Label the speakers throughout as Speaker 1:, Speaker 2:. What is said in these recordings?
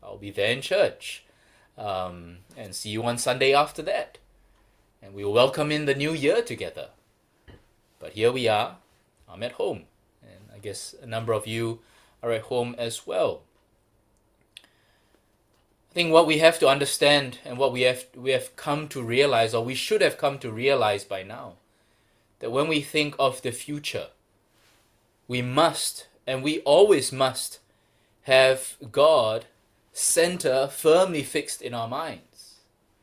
Speaker 1: I'll be there in church. And see you on Sunday after that. And we'll welcome in the new year together. But here we are. I'm at home. And I guess a number of you are at home as well. I think what we have to understand and what we have come to realize, or we should have come to realize by now, that when we think of the future, we must, and we always must, have God center firmly fixed in our minds.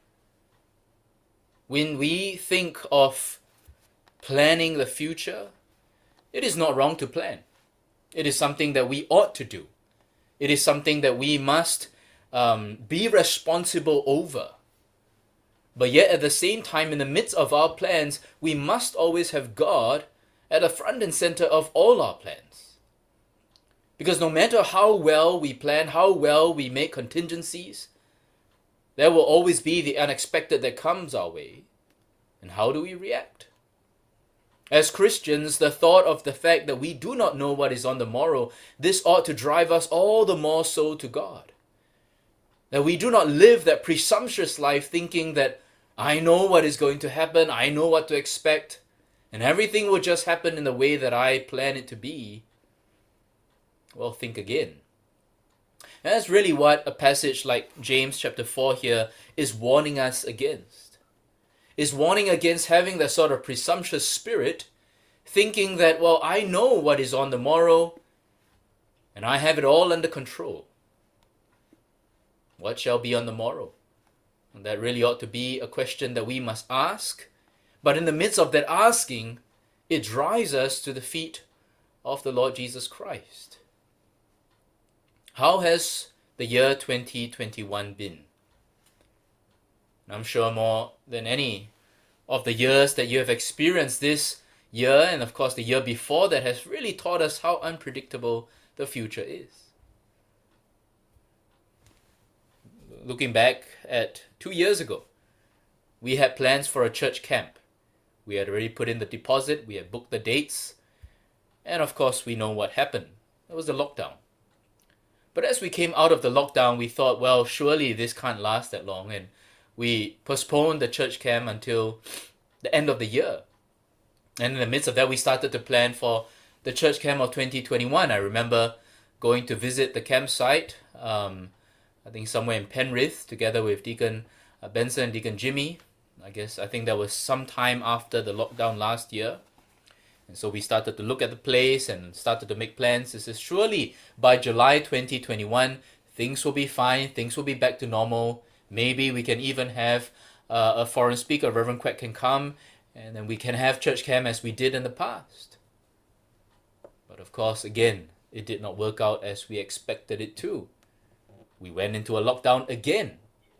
Speaker 1: When we think of planning the future, it is not wrong to plan. It is something that we ought to do. It is something that we must be responsible over. But yet at the same time, in the midst of our plans, we must always have God at the front and center of all our plans. Because no matter how well we plan, how well we make contingencies, there will always be the unexpected that comes our way. And how do we react? As Christians, the thought of the fact that we do not know what is on the morrow, this ought to drive us all the more so to God. That we do not live that presumptuous life thinking that I know what is going to happen, I know what to expect, and everything will just happen in the way that I plan it to be. Well, think again. And that's really what a passage like James chapter 4 here is warning us against. Is warning against having that sort of presumptuous spirit, thinking that, well, I know what is on the morrow, and I have it all under control. What shall be on the morrow? And that really ought to be a question that we must ask. But in the midst of that asking, it drives us to the feet of the Lord Jesus Christ. How has the year 2021 been? I'm sure more than any of the years that you have experienced this year, and of course the year before that, has really taught us how unpredictable the future is. Looking back at 2 years ago, we had plans for a church camp. We had already put in the deposit, we had booked the dates, and of course we know what happened. It was the lockdown. But as we came out of the lockdown, we thought, well, surely this can't last that long, and we postponed the church camp until the end of the year. And in the midst of that, we started to plan for the church camp of 2021. I remember going to visit the campsite, I think somewhere in Penrith, together with Deacon Benson and Deacon Jimmy. I think that was some time after the lockdown last year. And so we started to look at the place and started to make plans. This is surely by July 2021, things will be fine, things will be back to normal. Maybe we can even have a foreign speaker, Reverend Quack can come, and then we can have church camp as we did in the past. But of course, again, it did not work out as we expected it to. We went into a lockdown again.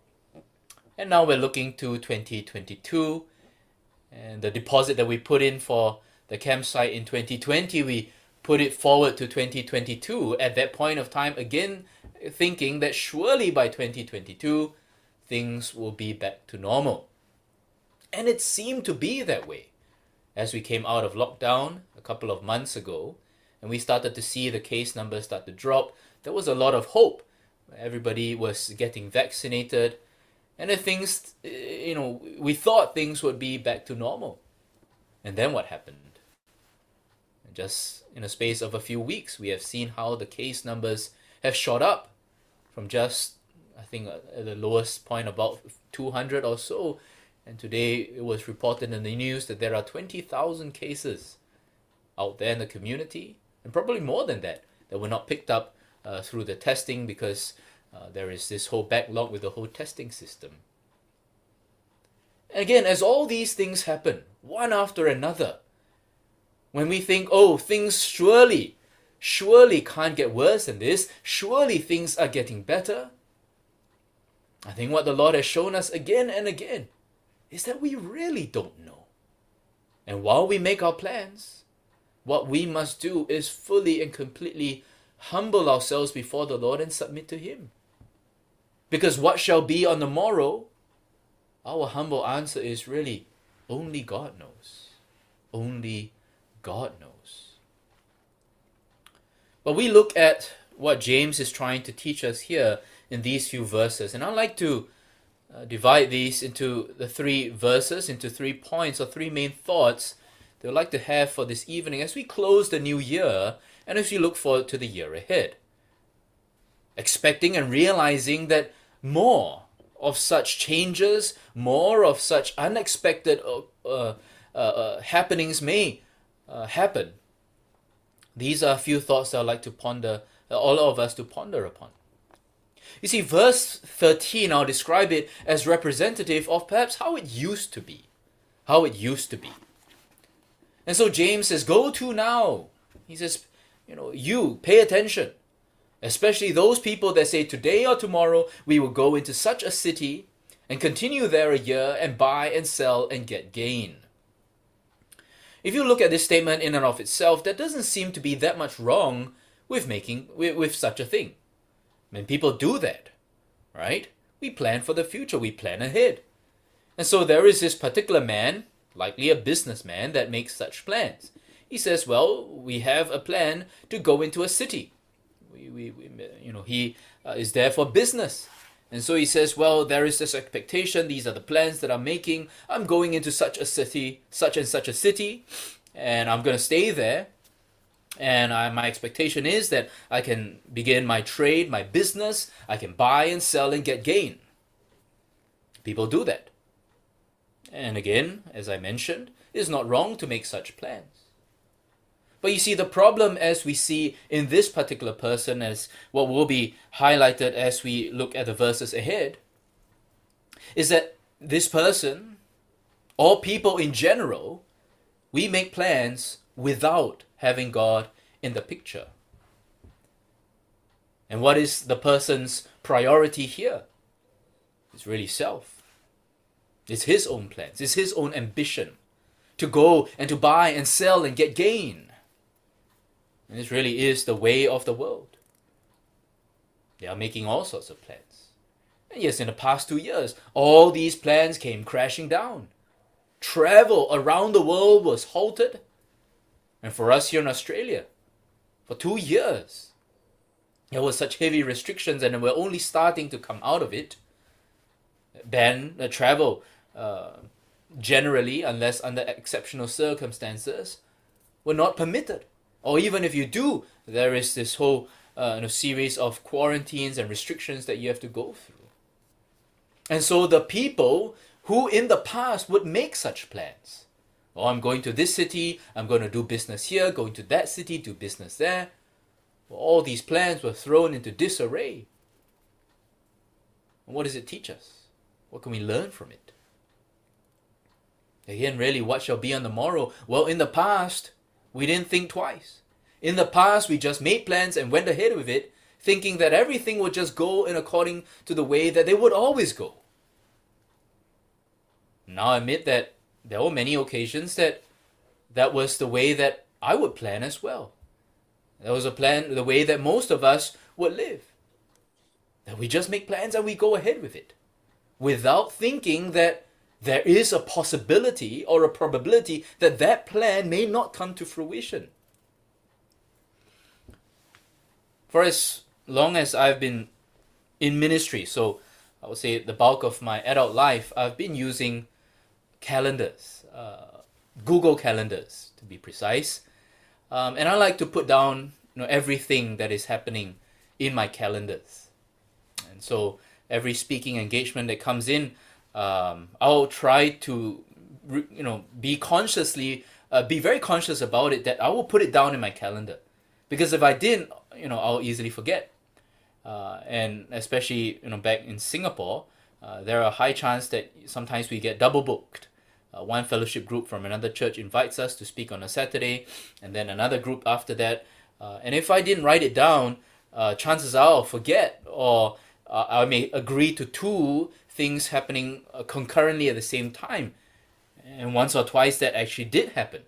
Speaker 1: And now we're looking to 2022, and the deposit that we put in for the campsite in 2020, we put it forward to 2022. At that point of time, again, thinking that surely by 2022, things will be back to normal. And it seemed to be that way. As we came out of lockdown a couple of months ago, and we started to see the case numbers start to drop, there was a lot of hope. Everybody was getting vaccinated, and then things, we thought things would be back to normal. And then what happened? Just in a space of a few weeks, we have seen how the case numbers have shot up from just, I think, at the lowest point about 200 or so. And today it was reported in the news that there are 20,000 cases out there in the community, and probably more than that were not picked up through the testing, because there is this whole backlog with the whole testing system. And again, as all these things happen, one after another, when we think, oh, things surely can't get worse than this, surely things are getting better, I think what the Lord has shown us again and again is that we really don't know. And while we make our plans, what we must do is fully and completely humble ourselves before the Lord and submit to Him. Because what shall be on the morrow, our humble answer is really, only God knows. Only God knows. But we look at what James is trying to teach us here, in these few verses. And I'd like to divide these into the 3 verses, into 3 points or 3 main thoughts that I'd like to have for this evening as we close the new year and as we look forward to the year ahead. Expecting and realizing that more of such changes, more of such unexpected happenings may happen. These are a few thoughts that I'd like to ponder, all of us to ponder upon. You see, verse 13, I'll describe it as representative of perhaps how it used to be. How it used to be. And so James says, go to now. He says, you pay attention. Especially those people that say today or tomorrow we will go into such a city and continue there a year and buy and sell and get gain. If you look at this statement in and of itself, there doesn't seem to be that much wrong with with such a thing. When people do that, right? We plan for the future, we plan ahead. And so there is this particular man, likely a businessman, that makes such plans. He says, well, we have a plan to go into a city. He is there for business. And so he says, well, there is this expectation. These are the plans that I'm making. I'm going into such a city, such and such a city, and I'm going to stay there. And my expectation is that I can begin my trade, my business. I can buy and sell and get gain. People do that. And again, as I mentioned, it's not wrong to make such plans. But you see, the problem as we see in this particular person, as what will be highlighted as we look at the verses ahead, is that this person, or people in general, we make plans without having God in the picture. And what is the person's priority here? It's really self. It's his own plans. It's his own ambition to go and to buy and sell and get gain. And this really is the way of the world. They are making all sorts of plans. And yes, in the past 2 years, all these plans came crashing down. Travel around the world was halted. And for us here in Australia, for 2 years, there were such heavy restrictions and we're only starting to come out of it. Then the travel, generally, unless under exceptional circumstances, were not permitted. Or even if you do, there is this whole series of quarantines and restrictions that you have to go through. And so the people who in the past would make such plans, I'm going to this city, I'm going to do business here, going to that city, do business there. Well, all these plans were thrown into disarray. And what does it teach us? What can we learn from it? Again, really, what shall be on the morrow? Well, in the past, we didn't think twice. In the past, we just made plans and went ahead with it, thinking that everything would just go in according to the way that they would always go. Now I admit that there were many occasions that was the way that I would plan as well. That was the way that most of us would live. That we just make plans and we go ahead with it, without thinking that there is a possibility or a probability that that plan may not come to fruition. For as long as I've been in ministry, so I would say the bulk of my adult life, I've been using calendars, Google calendars to be precise. And I like to put down everything that is happening in my calendars. And so every speaking engagement that comes in, I'll try to be very conscious about it, that I will put it down in my calendar. Because if I didn't, I'll easily forget. And especially, back in Singapore, there are a high chance that sometimes we get double booked. One fellowship group from another church invites us to speak on a Saturday, and then another group after that. And if I didn't write it down, chances are I'll forget, or I may agree to 2 things happening concurrently at the same time. And once or twice that actually did happen.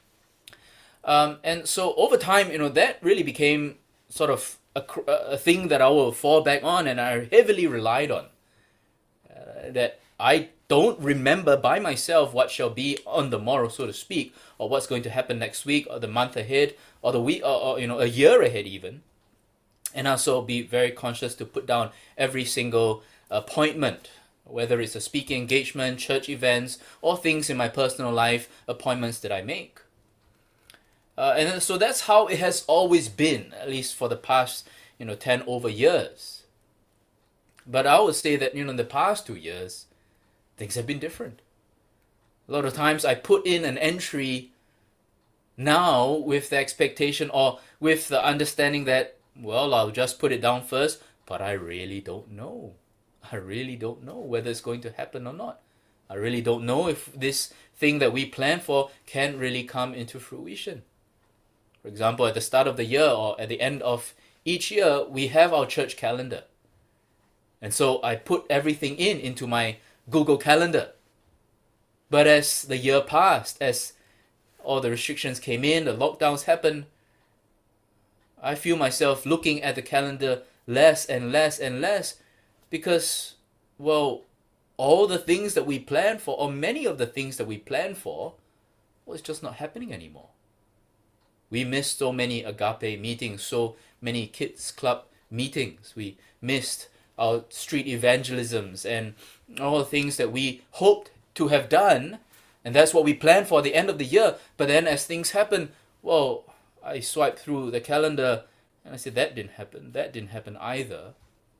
Speaker 1: And so over time, that really became sort of a thing that I will fall back on, and I heavily relied on. That I don't remember by myself what shall be on the morrow, so to speak, or what's going to happen next week, or the month ahead, or the week, or a year ahead even. And also be very conscious to put down every single appointment, whether it's a speaking engagement, church events, or things in my personal life, appointments that I make. And so that's how it has always been, at least for the past 10 over years. But I would say that in the past 2 years, things have been different. A lot of times I put in an entry now with the expectation or with the understanding that, well, I'll just put it down first, but I really don't know. I really don't know whether it's going to happen or not. I really don't know if this thing that we plan for can really come into fruition. For example, at the start of the year or at the end of each year, we have our church calendar. And so I put everything into my Google Calendar. But as the year passed, as all the restrictions came in, the lockdowns happened, I feel myself looking at the calendar less and less and less because, well, all the things that we planned for, or many of the things that we planned for, well, it's just not happening anymore. We missed so many agape meetings, so many kids club meetings. We missed our street evangelisms and all the things that we hoped to have done. And that's what we planned for at the end of the year. But then as things happen, well, I swiped through the calendar and I said, that didn't happen. That didn't happen either.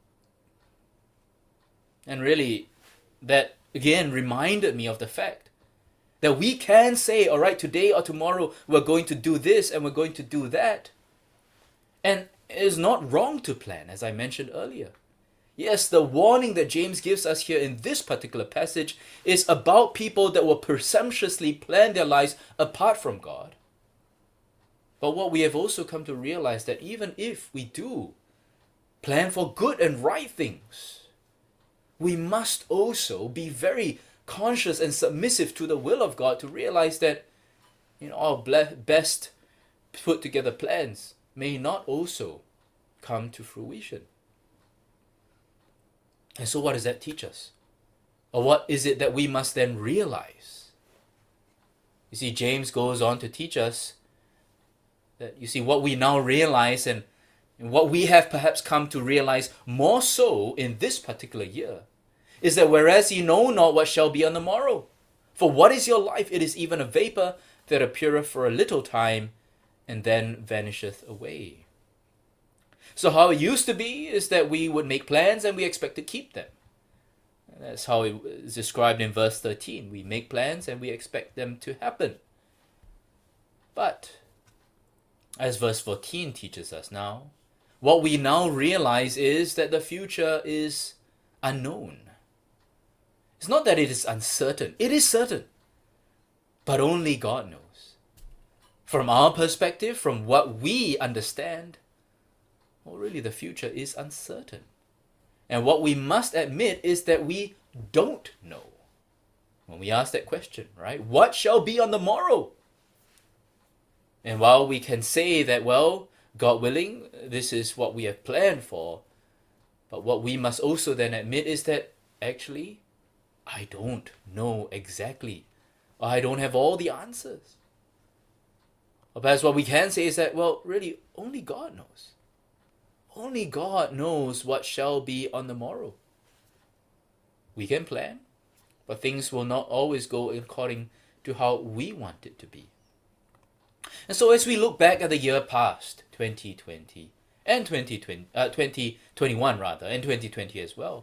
Speaker 1: And really, that again reminded me of the fact that we can say, all right, today or tomorrow we're going to do this and we're going to do that. And it is not wrong to plan, as I mentioned earlier. Yes, the warning that James gives us here in this particular passage is about people that will presumptuously plan their lives apart from God. But what we have also come to realize that even if we do plan for good and right things, we must also be very conscious and submissive to the will of God to realize that our best put together plans may not also come to fruition. And so what does that teach us? Or what is it that we must then realize? You see, James goes on to teach us that, what we now realize and what we have perhaps come to realize more so in this particular year is that whereas ye know not what shall be on the morrow, for what is your life? It is even a vapor that appeareth for a little time and then vanisheth away. So how it used to be is that we would make plans and we expect to keep them. And that's how it is described in verse 13. We make plans and we expect them to happen. But, as verse 14 teaches us now, what we now realize is that the future is unknown. It's not that it is uncertain. It is certain. But only God knows. From our perspective, from what we understand, well, really the future is uncertain. And what we must admit is that we don't know. When we ask that question, right? What shall be on the morrow? And while we can say that, well, God willing, this is what we have planned for, but what we must also then admit is that actually, I don't know exactly. Or I don't have all the answers. Or perhaps what we can say is that, well, really, only God knows. Only God knows what shall be on the morrow. We can plan, but things will not always go according to how we want it to be. And so as we look back at the year past, 2020, and 2021 rather, and 2020 as well,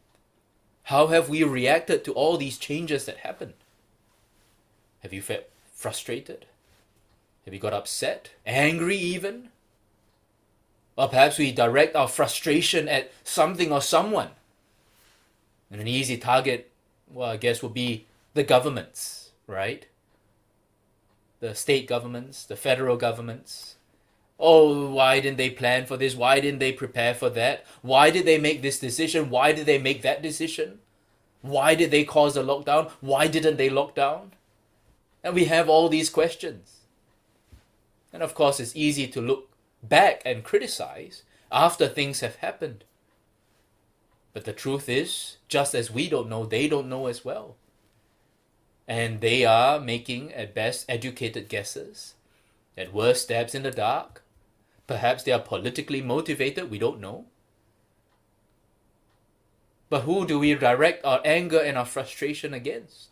Speaker 1: how have we reacted to all these changes that happened? Have you felt frustrated? Have you got upset? Angry even? Or perhaps we direct our frustration at something or someone. And an easy target, well, I guess would be the governments, right? The state governments, the federal governments. Oh, why didn't they plan for this? Why didn't they prepare for that? Why did they make this decision? Why did they make that decision? Why did they cause a lockdown? Why didn't they lock down? And we have all these questions. And of course, it's easy to look back and criticize after things have happened. But the truth is, just as we don't know, they don't know as well. And they are making, at best, educated guesses, at worst, stabs in the dark. Perhaps they are politically motivated, we don't know. But who do we direct our anger and our frustration against?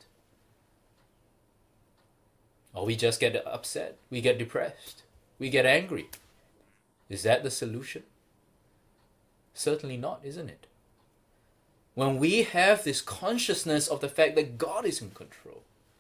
Speaker 1: Or we just get upset, we get depressed, we get angry. Is that the solution? Certainly not, isn't it? When we have this consciousness of the fact that God is in control,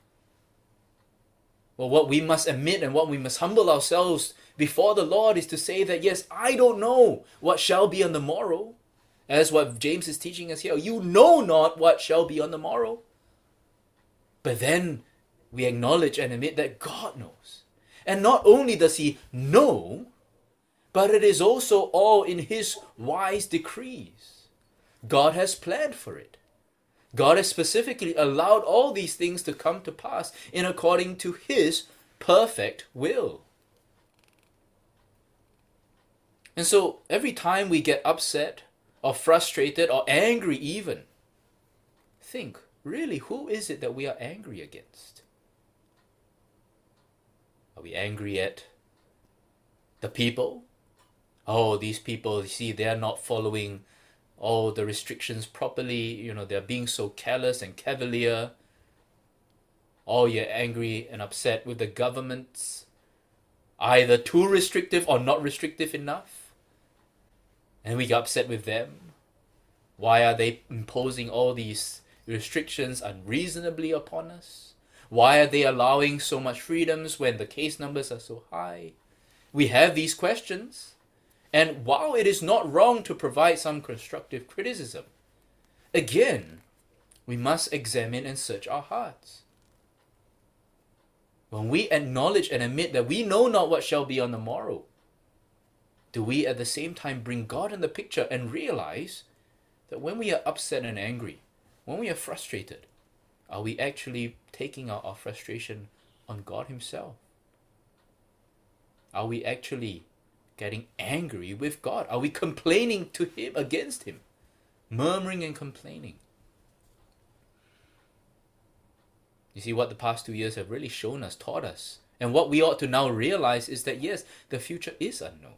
Speaker 1: well, what we must admit and what we must humble ourselves before the Lord is to say that, yes, I don't know what shall be on the morrow. As what James is teaching us here. You know not what shall be on the morrow. But then we acknowledge and admit that God knows. And not only does he know, but it is also all in his wise decrees. God has planned for it. God has specifically allowed all these things to come to pass in according to his perfect will. And so every time we get upset or frustrated or angry even, think, really, who is it that we are angry against? Are we angry at the people? Oh, these people, you see, they are not following all the restrictions properly. They're being so careless and cavalier. Or you're angry and upset with the governments, either too restrictive or not restrictive enough. And we get upset with them. Why are they imposing all these restrictions unreasonably upon us? Why are they allowing so much freedoms when the case numbers are so high? We have these questions. And while it is not wrong to provide some constructive criticism, again, we must examine and search our hearts. When we acknowledge and admit that we know not what shall be on the morrow, do we at the same time bring God in the picture and realize that when we are upset and angry, when we are frustrated, are we actually taking out our frustration on God himself? Are we actually getting angry with God? Are we complaining to him, against him? Murmuring and complaining. You see, what the past 2 years have really shown us, taught us, and what we ought to now realize is that yes, the future is unknown.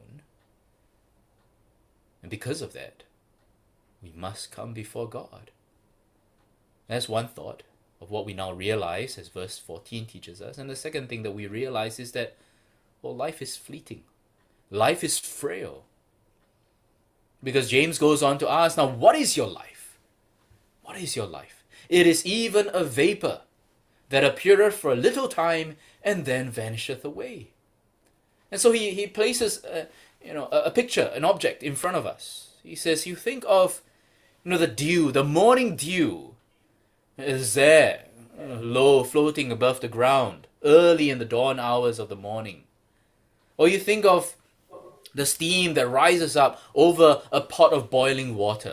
Speaker 1: And because of that, we must come before God. That's one thought of what we now realize, as verse 14 teaches us. And the second thing that we realize is that, well, life is fleeting. Life is frail. Because James goes on to ask, now, what is your life? What is your life? It is even a vapor that appeareth for a little time and then vanisheth away. And so he places a picture, an object in front of us. He says, you think of the dew, the morning dew is there, low, floating above the ground, early in the dawn hours of the morning. Or you think of the steam that rises up over a pot of boiling water.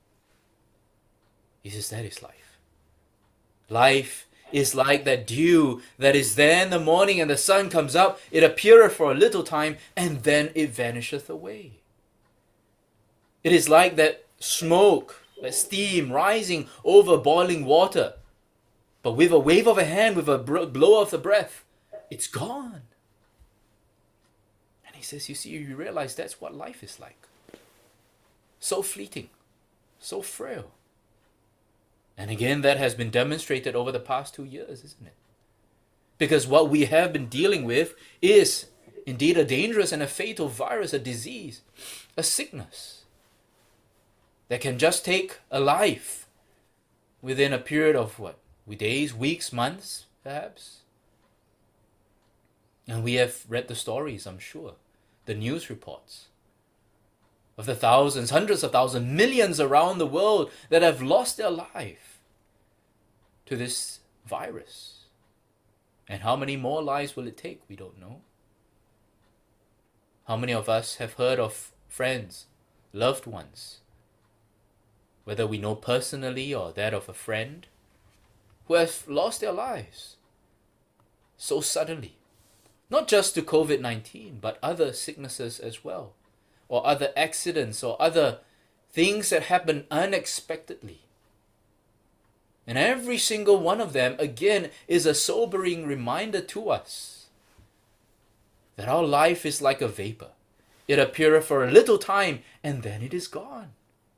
Speaker 1: He says, that is life. Life is like that dew that is there in the morning, and the sun comes up, it appeareth for a little time, and then it vanisheth away. It is like that smoke, that steam rising over boiling water. But with a wave of a hand, with a blow of the breath, it's gone. And he says, you see, you realize that's what life is like. So fleeting, so frail. And again, that has been demonstrated over the past 2 years, isn't it? Because what we have been dealing with is indeed a dangerous and a fatal virus, a disease, a sickness that can just take a life within a period of days, weeks, months, perhaps. And we have read the stories, I'm sure, the news reports of the thousands, hundreds of thousands, millions around the world that have lost their life to this virus. And how many more lives will it take? We don't know. How many of us have heard of friends, loved ones, whether we know personally or that of a friend, who have lost their lives so suddenly? Not just to COVID-19, but other sicknesses as well, or other accidents, or other things that happen unexpectedly. And every single one of them, again, is a sobering reminder to us that our life is like a vapor. It appeareth for a little time, and then it is gone.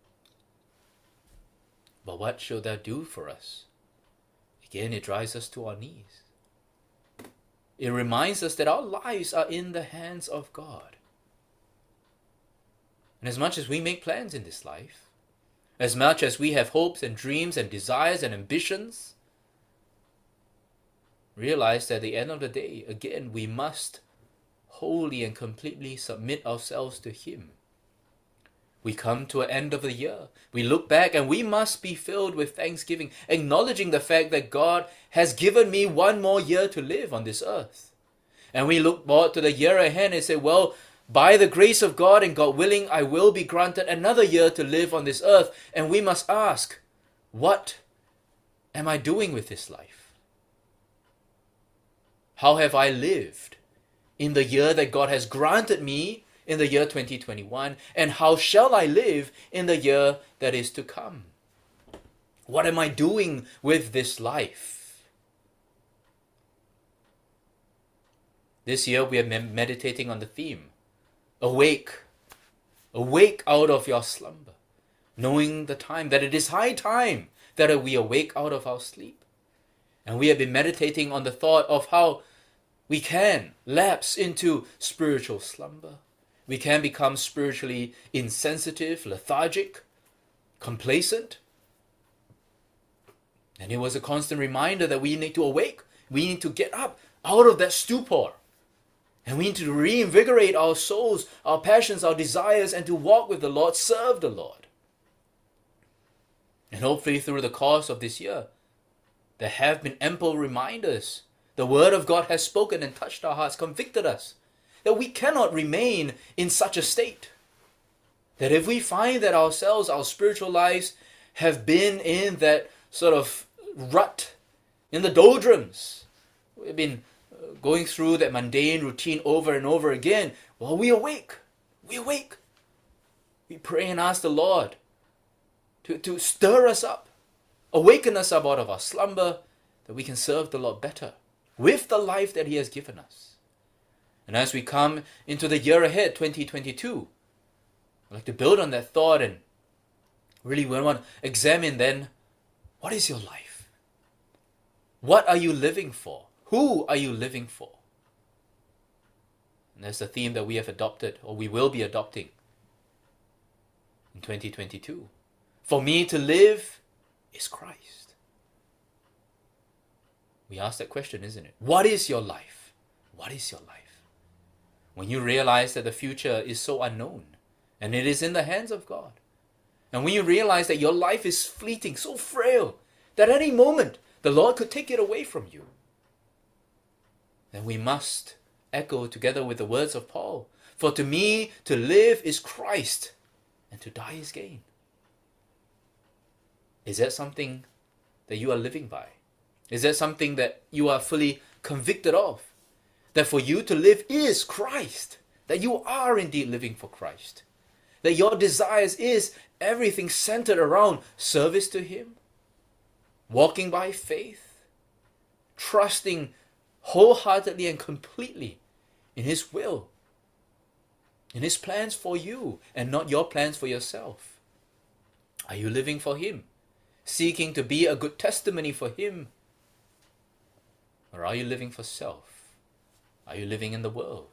Speaker 1: But what shall that do for us? Again, it drives us to our knees. It reminds us that our lives are in the hands of God. And as much as we make plans in this life, as much as we have hopes and dreams and desires and ambitions, realize that at the end of the day, again, we must wholly and completely submit ourselves to Him. We come to an end of the year. We look back and we must be filled with thanksgiving, acknowledging the fact that God has given me one more year to live on this earth. And we look forward to the year ahead and say, well, by the grace of God and God willing, I will be granted another year to live on this earth. And we must ask, what am I doing with this life? How have I lived in the year that God has granted me in the year 2021, and how shall I live in the year that is to come? What am I doing with this life? This year we are meditating on the theme, awake, awake out of your slumber, knowing the time, that it is high time that we awake out of our sleep. And we have been meditating on the thought of how we can lapse into spiritual slumber. We can become spiritually insensitive, lethargic, complacent. And it was a constant reminder that we need to awake. We need to get up out of that stupor. And we need to reinvigorate our souls, our passions, our desires, and to walk with the Lord, serve the Lord. And hopefully through the course of this year, there have been ample reminders. The Word of God has spoken and touched our hearts, convicted us that we cannot remain in such a state. That if we find that ourselves, our spiritual lives, have been in that sort of rut, in the doldrums, we've been going through that mundane routine over and over again, well, we awake. We awake. We pray and ask the Lord to stir us up, awaken us up out of our slumber, that we can serve the Lord better with the life that He has given us. And as we come into the year ahead, 2022, I'd like to build on that thought and really we want to examine then, what is your life? What are you living for? Who are you living for? And that's the theme that we have adopted, or we will be adopting in 2022. For me to live is Christ. We ask that question, isn't it? What is your life? What is your life? When you realize that the future is so unknown and it is in the hands of God. And when you realize that your life is fleeting, so frail, that at any moment the Lord could take it away from you, then we must echo together with the words of Paul, for to me to live is Christ and to die is gain. Is that something that you are living by? Is that something that you are fully convicted of? That for you to live is Christ. That you are indeed living for Christ. That your desires is everything centered around service to Him, walking by faith, trusting wholeheartedly and completely in His will, in His plans for you, and not your plans for yourself. Are you living for Him, seeking to be a good testimony for Him? Or are you living for self? Are you living in the world?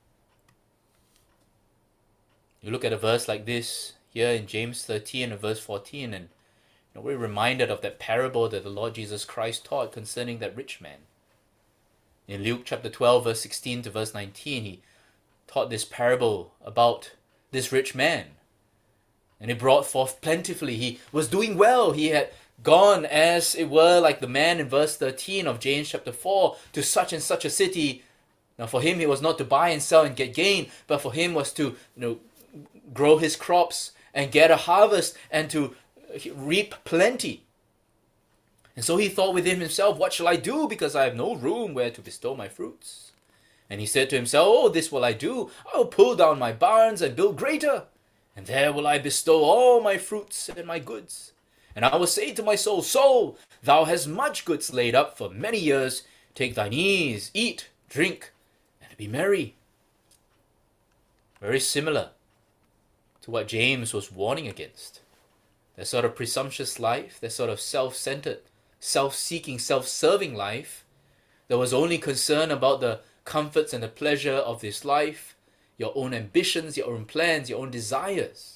Speaker 1: You look at a verse like this here in James 13 and verse 14, and we're reminded of that parable that the Lord Jesus Christ taught concerning that rich man. In Luke chapter 12 verse 16 to verse 19, He taught this parable about this rich man. And he brought forth plentifully. He was doing well. He had gone, as it were, like the man in verse 13 of James chapter 4, to such and such a city. Now for him, it was not to buy and sell and get gain, but for him was to grow his crops and get a harvest and to reap plenty. And so he thought within himself, what shall I do, because I have no room where to bestow my fruits? And he said to himself, oh, this will I do. I will pull down my barns and build greater, and there will I bestow all my fruits and my goods. And I will say to my soul, soul, thou hast much goods laid up for many years. Take thine ease, eat, drink, and be merry. Very similar to what James was warning against. That sort of presumptuous life, that sort of self-centered, self-seeking, self-serving life that was only concerned about the comforts and the pleasure of this life, your own ambitions, your own plans, your own desires.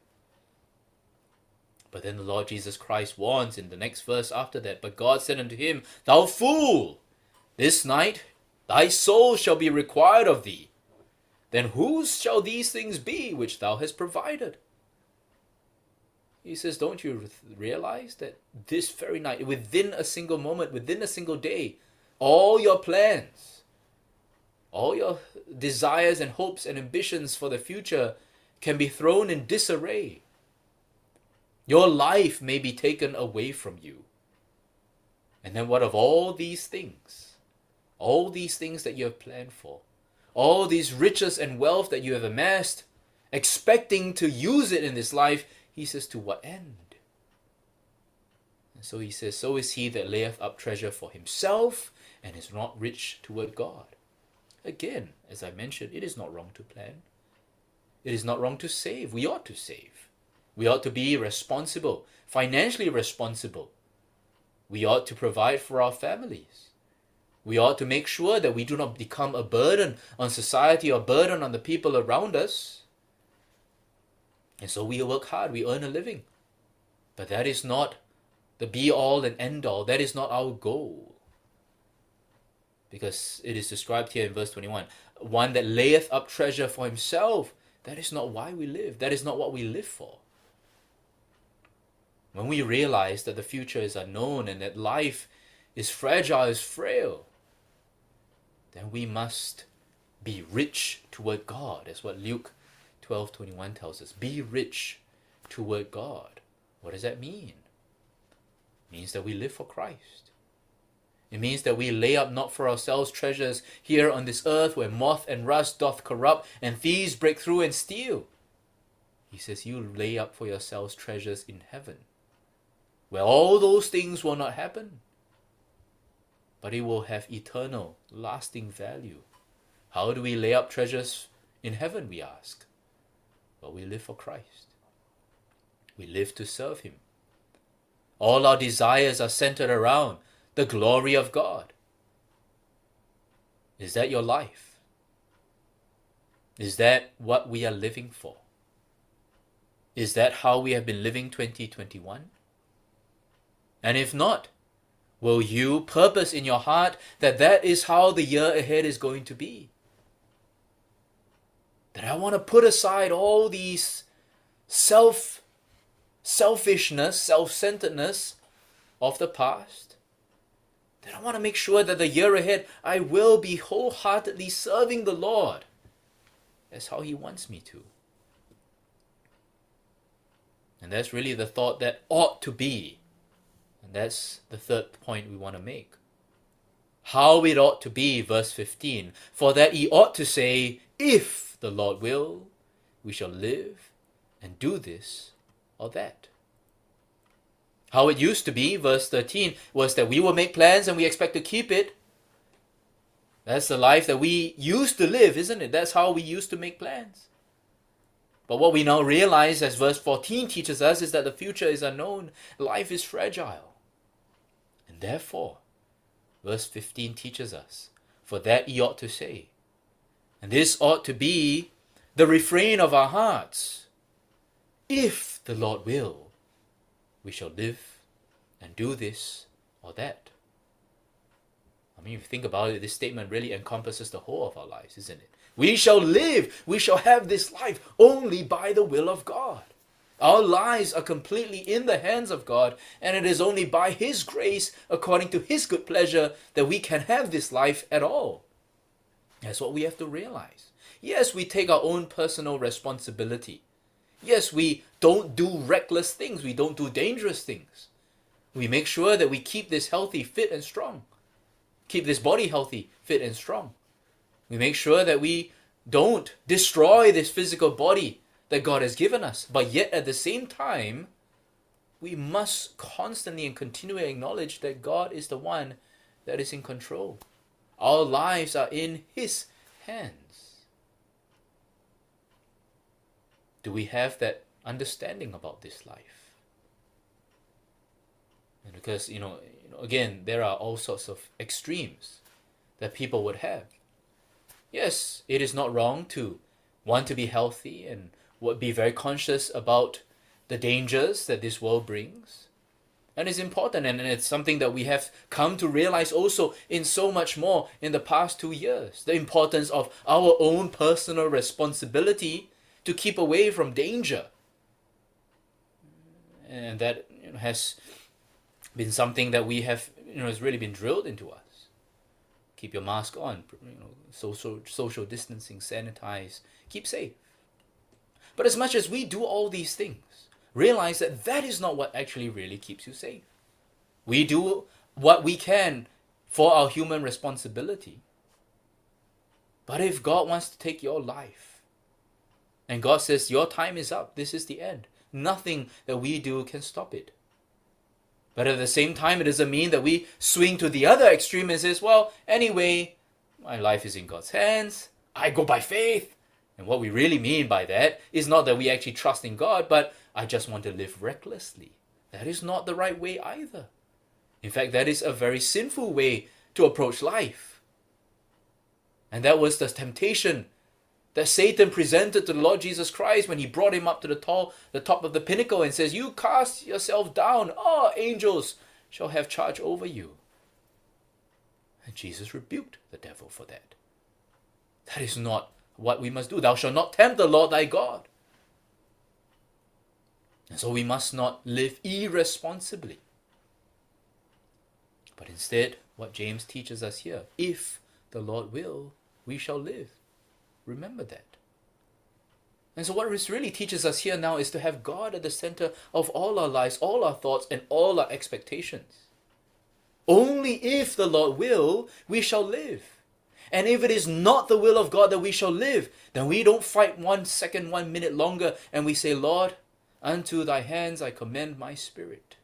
Speaker 1: But then the Lord Jesus Christ warns in the next verse after that, "But God said unto him, Thou fool, this night thy soul shall be required of thee. Then whose shall these things be which thou hast provided?" He says, don't you realize that this very night, within a single moment, within a single day, all your plans, all your desires and hopes and ambitions for the future can be thrown in disarray. Your life may be taken away from you. And then what of all these things? All these things that you have planned for, all these riches and wealth that you have amassed, expecting to use it in this life, he says, to what end? And so he says, so is he that layeth up treasure for himself and is not rich toward God. Again, as I mentioned, it is not wrong to plan. It is not wrong to save. We ought to save. We ought to be responsible, financially responsible. We ought to provide for our families. We ought to make sure that we do not become a burden on society or burden on the people around us. And so we work hard, we earn a living. But that is not the be-all and end-all. That is not our goal. Because it is described here in verse 21. One that layeth up treasure for himself. That is not why we live. That is not what we live for. When we realize that the future is unknown and that life is fragile, is frail, then we must be rich toward God. That's what Luke 12:21 tells us. Be rich toward God. What does that mean? It means that we live for Christ. It means that we lay up not for ourselves treasures here on this earth where moth and rust doth corrupt and thieves break through and steal. He says you lay up for yourselves treasures in heaven, where all those things will not happen, but it will have eternal, lasting value. How do we lay up treasures in heaven, we ask? Well, we live for Christ. We live to serve him. All our desires are centered around the glory of God. Is that your life? Is that what we are living for? Is that how we have been living 2021? And if not, will you purpose in your heart that that is how the year ahead is going to be? That I want to put aside all these selfishness, self-centeredness of the past. That I want to make sure that the year ahead I will be wholeheartedly serving the Lord. That's how he wants me to. And that's really the thought that ought to be. And that's the third point we want to make. How it ought to be, verse 15. For that ye ought to say, if the Lord will, we shall live and do this or that. How it used to be, verse 13, was that we will make plans and we expect to keep it. That's the life that we used to live, isn't it? That's how we used to make plans. But what we now realize, as verse 14 teaches us, is that the future is unknown. Life is fragile. And therefore, verse 15 teaches us, for that ye ought to say. And this ought to be the refrain of our hearts. If the Lord will, we shall live and do this or that. I mean, if you think about it, this statement really encompasses the whole of our lives, isn't it? We shall live, we shall have this life only by the will of God. Our lives are completely in the hands of God, and it is only by his grace, according to his good pleasure, that we can have this life at all. That's what we have to realize. Yes, we take our own personal responsibility. Yes, we don't do reckless things. We don't do dangerous things. We make sure that we keep this healthy, fit, and strong. Keep this body healthy, fit, and strong. We make sure that we don't destroy this physical body that God has given us. But yet at the same time, we must constantly and continually acknowledge that God is the one that is in control. Our lives are in his hands. Do we have that understanding about this life? And because, again, there are all sorts of extremes that people would have. Yes, it is not wrong to want to be healthy and be very conscious about the dangers that this world brings. And it's important, and it's something that we have come to realize also in so much more in the past 2 years. The importance of our own personal responsibility to keep away from danger. And that has been something that we have, has really been drilled into us. Keep your mask on, social distancing, sanitize, keep safe. But as much as we do all these things, realize that that is not what actually really keeps you safe. We do what we can for our human responsibility. But if God wants to take your life, and God says your time is up, this is the end, nothing that we do can stop it. But at the same time, it doesn't mean that we swing to the other extreme and says, well, anyway, my life is in God's hands, I go by faith. And what we really mean by that is not that we actually trust in God, but I just want to live recklessly. That is not the right way either. In fact, that is a very sinful way to approach life. And that was the temptation that Satan presented to the Lord Jesus Christ when he brought him up to the top of the pinnacle and says, you cast yourself down, angels shall have charge over you. And Jesus rebuked the devil for that. That is not what we must do. Thou shalt not tempt the Lord thy God. And so we must not live irresponsibly. But instead, what James teaches us here, if the Lord will, we shall live. Remember that. And so what this really teaches us here now is to have God at the center of all our lives, all our thoughts, and all our expectations. Only if the Lord will, we shall live. And if it is not the will of God that we shall live, then we don't fight 1 second, 1 minute longer, and we say, Lord, unto thy hands I commend my spirit.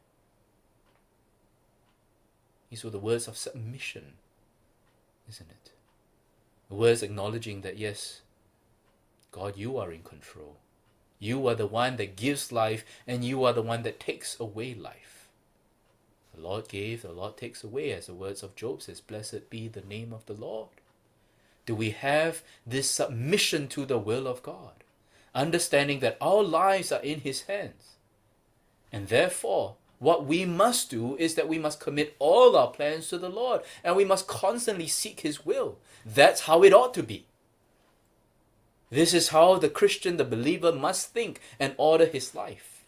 Speaker 1: These were the words of submission, isn't it? The words acknowledging that, yes, God, you are in control. You are the one that gives life, and you are the one that takes away life. The Lord gave, the Lord takes away, as the words of Job says, blessed be the name of the Lord. Do we have this submission to the will of God, understanding that our lives are in His hands? And therefore, what we must do is that we must commit all our plans to the Lord, and we must constantly seek His will. That's how it ought to be. This is how the Christian, the believer, must think and order his life.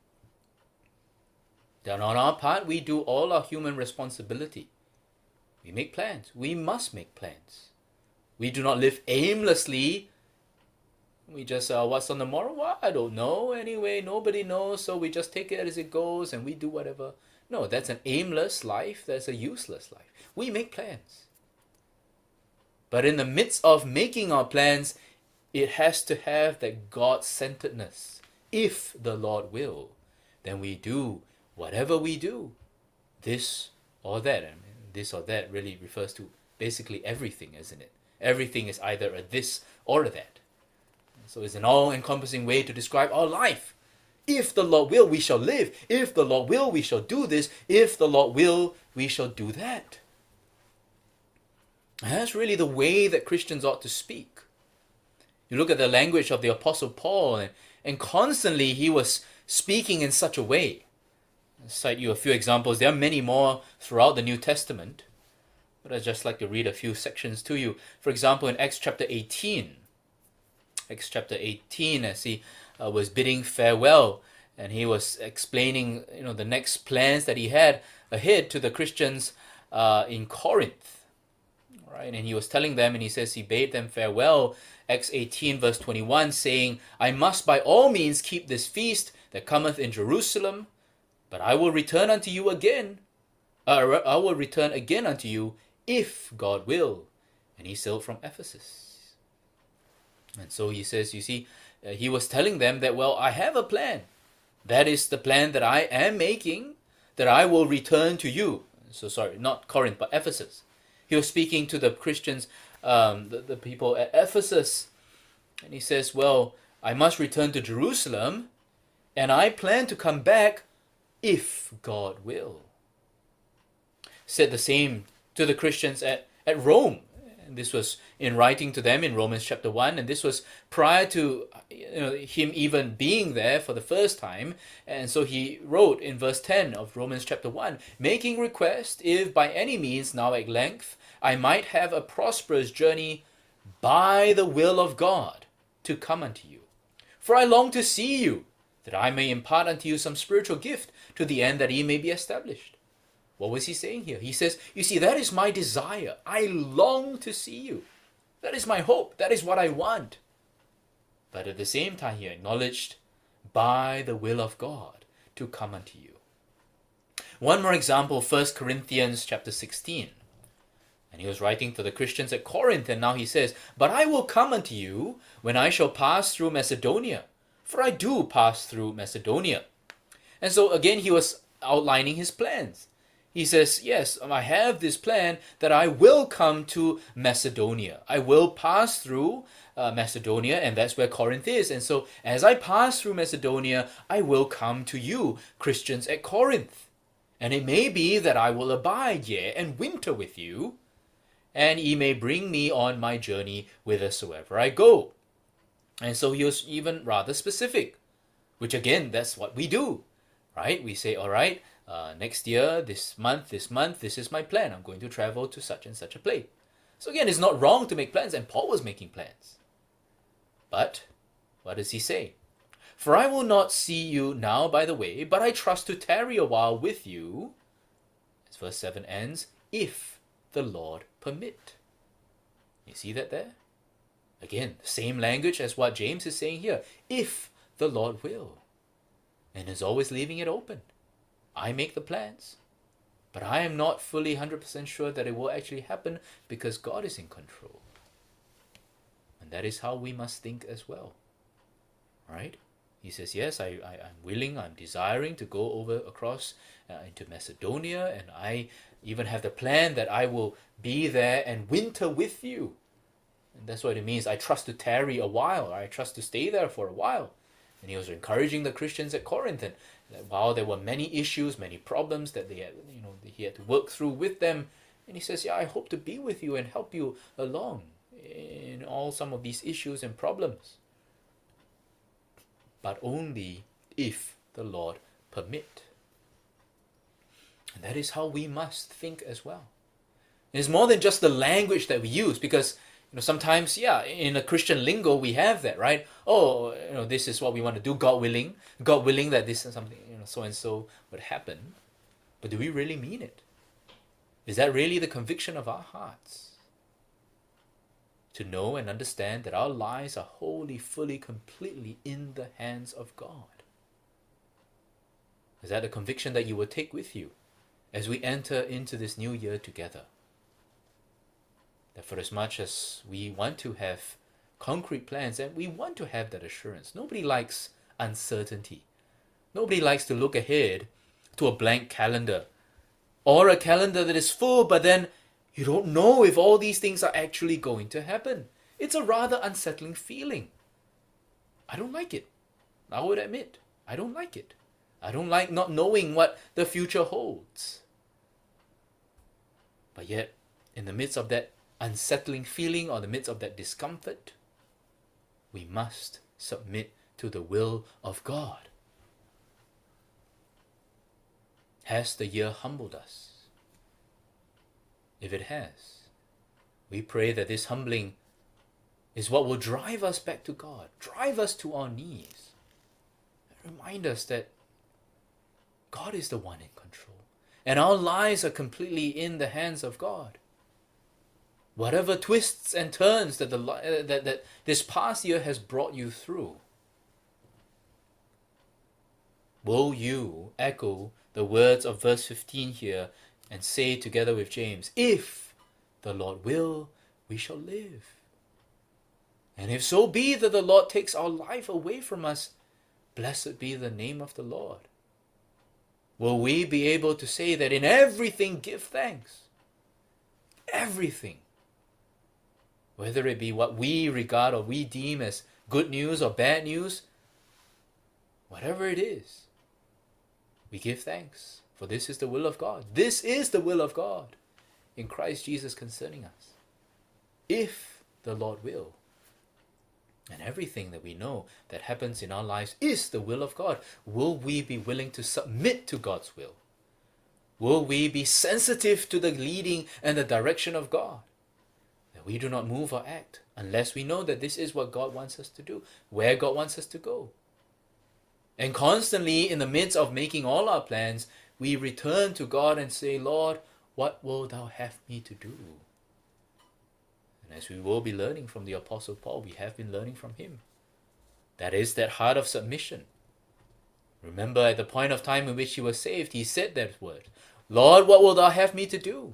Speaker 1: Then on our part, we do all our human responsibility. We make plans. We must make plans. We do not live aimlessly. We just, what's on the morrow? Well, I don't know. Anyway, nobody knows, so we just take it as it goes and we do whatever. No, that's an aimless life. That's a useless life. We make plans. But in the midst of making our plans, it has to have that God-centeredness. If the Lord will, then we do whatever we do, this or that. I mean, this or that really refers to basically everything, isn't it? Everything is either a this or a that. So it's an all-encompassing way to describe our life. If the Lord will, we shall live. If the Lord will, we shall do this. If the Lord will, we shall do that. And that's really the way that Christians ought to speak. You look at the language of the Apostle Paul, and constantly he was speaking in such a way. I'll cite you a few examples. There are many more throughout the New Testament, but I'd just like to read a few sections to you. For example, in Acts chapter 18, as he was bidding farewell, and he was explaining, the next plans that he had ahead to the Christians in Corinth. Right? And he was telling them, and he says he bade them farewell, Acts 18 verse 21, saying, I must by all means keep this feast that cometh in Jerusalem, but I will return unto you again. I will return again unto you, if God will. And he sailed from Ephesus. And so he says, you see, he was telling them that, well, I have a plan. That is the plan that I am making, that I will return to you. So sorry, not Corinth, but Ephesus. He was speaking to the Christians, the people at Ephesus. And he says, well, I must return to Jerusalem, and I plan to come back if God will. Said the same to the Christians at Rome. And this was in writing to them in Romans chapter 1, and this was prior to him even being there for the first time. And so he wrote in verse 10 of Romans chapter 1, making request, if by any means now at length I might have a prosperous journey by the will of God to come unto you. For I long to see you, that I may impart unto you some spiritual gift, to the end that ye may be established. What was he saying here? He says, you see, that is my desire. I long to see you. That is my hope. That is what I want. But at the same time, he acknowledged, by the will of God to come unto you. One more example, 1 Corinthians chapter 16. And he was writing to the Christians at Corinth, and now he says, but I will come unto you when I shall pass through Macedonia, for I do pass through Macedonia. And so again, he was outlining his plans. He says, yes, I have this plan that I will come to Macedonia. I will pass through Macedonia, and that's where Corinth is. And so as I pass through Macedonia, I will come to you, Christians at Corinth. And it may be that I will abide here and winter with you, and ye may bring me on my journey whithersoever I go. And so he was even rather specific, which again, that's what we do, right? We say, all right, next year, this month, this is my plan. I'm going to travel to such and such a place. So again, it's not wrong to make plans, and Paul was making plans. But what does he say? For I will not see you now by the way, but I trust to tarry a while with you, as verse 7 ends, if the Lord permit. You see that there? Again, the same language as what James is saying here. If the Lord will. And is always leaving it open. I make the plans, but I am not fully 100% sure that it will actually happen, because God is in control. And that is how we must think as well. Right? He says, yes, I'm willing, I'm desiring to go over across into Macedonia, and I even have the plan that I will be there and winter with you. And that's what it means. I trust to tarry a while, or I trust to stay there for a while. And he was encouraging the Christians at Corinth, and while there were many issues, many problems that he had to work through with them, and he says, yeah, I hope to be with you and help you along in all some of these issues and problems. But only if the Lord permit. And that is how we must think as well. It's more than just the language that we use, because sometimes, in a Christian lingo we have that, right? Oh, this is what we want to do, God willing that this is something, so and so would happen. But do we really mean it? Is that really the conviction of our hearts? To know and understand that our lives are wholly, fully, completely in the hands of God. Is that a conviction that you will take with you as we enter into this new year together? That for as much as we want to have concrete plans, and we want to have that assurance, nobody likes uncertainty. Nobody likes to look ahead to a blank calendar, or a calendar that is full, but then you don't know if all these things are actually going to happen. It's a rather unsettling feeling. I don't like it. I would admit, I don't like it. I don't like not knowing what the future holds. But yet, in the midst of that unsettling feeling, or the midst of that discomfort, we must submit to the will of God. Has the year humbled us? If it has, we pray that this humbling is what will drive us back to God, drive us to our knees, and remind us that God is the one in control, and our lives are completely in the hands of God. Whatever twists and turns that this past year has brought you through, will you echo the words of verse 15 here and say together with James, if the Lord will, we shall live. And if so be that the Lord takes our life away from us, blessed be the name of the Lord. Will we be able to say that in everything give thanks? Everything. Whether it be what we regard or we deem as good news or bad news, whatever it is, we give thanks, for this is the will of God. This is the will of God in Christ Jesus concerning us. If the Lord will. And everything that we know that happens in our lives is the will of God. Will we be willing to submit to God's will? Will we be sensitive to the leading and the direction of God? That we do not move or act unless we know that this is what God wants us to do, where God wants us to go. And constantly in the midst of making all our plans, we return to God and say, Lord, what will thou have me to do? And as we will be learning from the Apostle Paul, we have been learning from him. That is that heart of submission. Remember, at the point of time in which he was saved, he said that word, Lord, what will thou have me to do?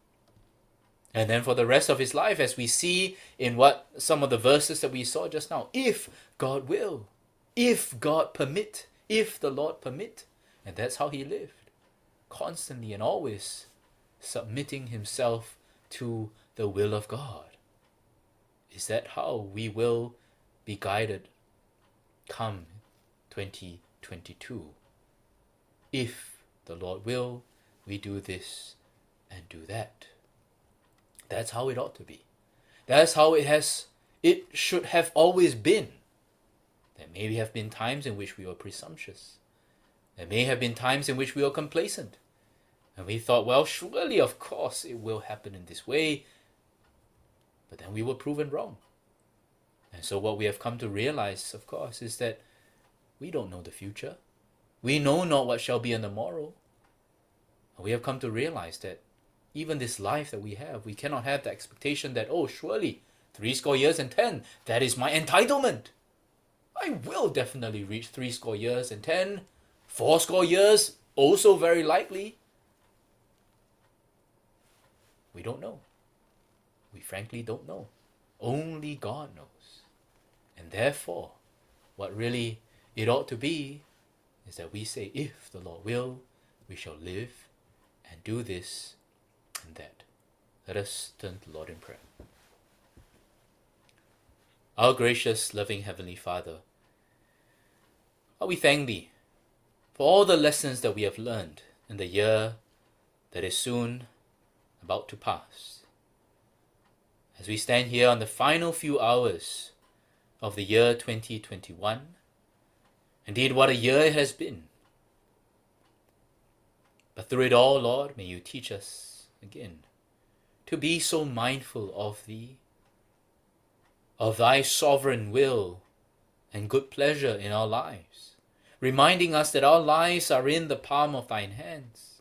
Speaker 1: And then for the rest of his life, as we see in what some of the verses that we saw just now, if God will, if God permit, if the Lord permit. And that's how he lived, constantly and always submitting himself to the will of God. Is that how we will be guided come 2022? If the Lord will, we do this and do that. That's how it ought to be. That's how it should have always been. There may have been times in which we were presumptuous. There may have been times in which we were complacent. And we thought, well, surely, of course, it will happen in this way. But then we were proven wrong. And so what we have come to realize, of course, is that we don't know the future. We know not what shall be in the morrow. And we have come to realize that even this life that we have, we cannot have the expectation that, oh, surely, 70 years and 10, that is my entitlement. I will definitely reach 70 years and 10, 80 years, also very likely. We don't know. We frankly don't know. Only God knows. And therefore, what really it ought to be is that we say, if the Lord will, we shall live and do this and that. Let us turn to the Lord in prayer. Our gracious, loving Heavenly Father, we thank Thee for all the lessons that we have learned in the year that is soon about to pass. As we stand here on the final few hours of the year 2021, indeed what a year it has been. But through it all, Lord, may You teach us again to be so mindful of Thee, of Thy sovereign will and good pleasure in our lives, reminding us that our lives are in the palm of Thine hands,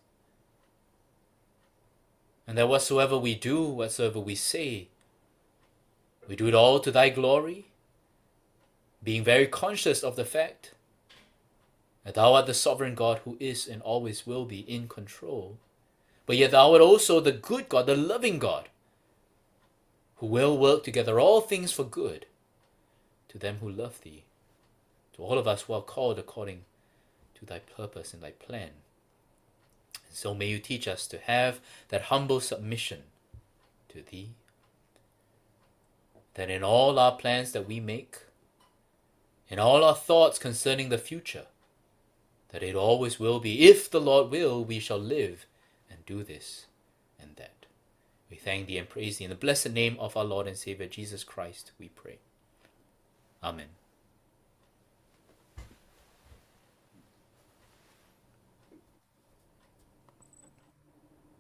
Speaker 1: and that whatsoever we do, whatsoever we say, we do it all to Thy glory, being very conscious of the fact that Thou art the sovereign God who is and always will be in control, but yet Thou art also the good God, the loving God, who will work together all things for good to them who love Thee, to all of us who are called according to Thy purpose and Thy plan. And so may You teach us to have that humble submission to Thee, that in all our plans that we make, in all our thoughts concerning the future, that it always will be, if the Lord will, we shall live and do this and that. We thank Thee and praise Thee in the blessed name of our Lord and Savior Jesus Christ, we pray. Amen.